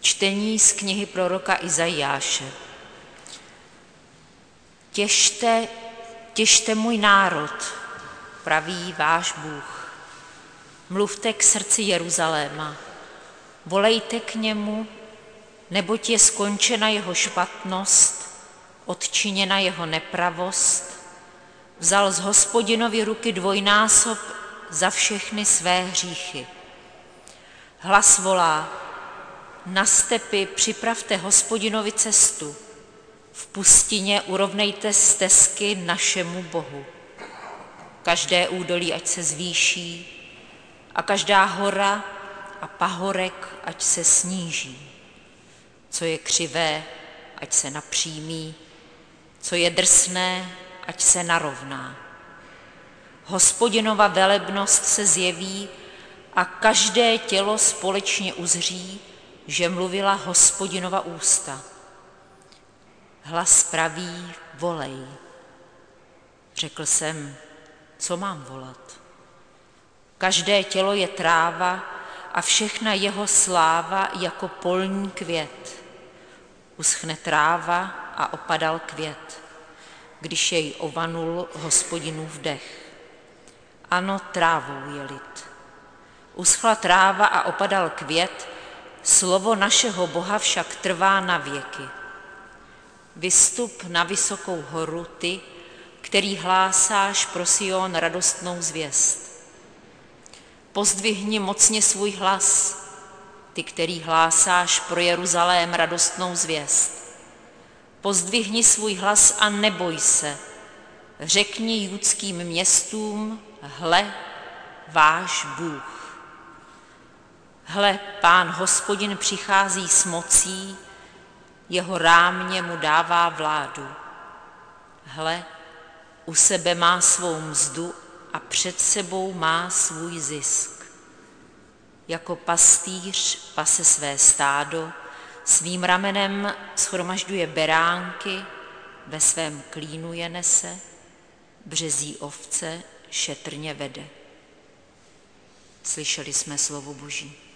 Čtení z knihy proroka Izajáše. Těšte můj národ, praví váš Bůh. Mluvte k srdci Jeruzaléma, volejte k němu, neboť je skončena jeho špatnost, odčiněna jeho nepravost, vzal z Hospodinovy ruky dvojnásob za všechny své hříchy. Hlas volá, na stepi připravte Hospodinovi cestu, v pustině urovnejte stezky našemu Bohu. Každé údolí ať se zvýší a každá hora a pahorek ať se sníží. Co je křivé, ať se napřímí, co je drsné, ať se narovná. Hospodinova velebnost se zjeví a každé tělo společně uzří, že mluvila Hospodinova ústa. Hlas praví, volej. Řekl jsem, co mám volat? Každé tělo je tráva a všechna jeho sláva jako polní květ. Uschne tráva a opadal květ, když jej ovanul Hospodinův dech. Ano, trávou je lid. Uschla tráva a opadal květ, slovo našeho Boha však trvá na věky. Vystup na vysokou horu ty, který hlásáš pro Sion radostnou zvěst. Pozdvihni mocně svůj hlas, ty, který hlásáš pro Jeruzalém radostnou zvěst. Pozdvihni svůj hlas a neboj se. Řekni judským městům, hle, váš Bůh. Hle, Pán Hospodin přichází s mocí, jeho rámě mu dává vládu. Hle, u sebe má svou mzdu a před sebou má svůj zisk. Jako pastýř pase své stádo, svým ramenem shromažďuje beránky, ve svém klínu je nese, březí ovce šetrně vede. Slyšeli jsme slovo Boží.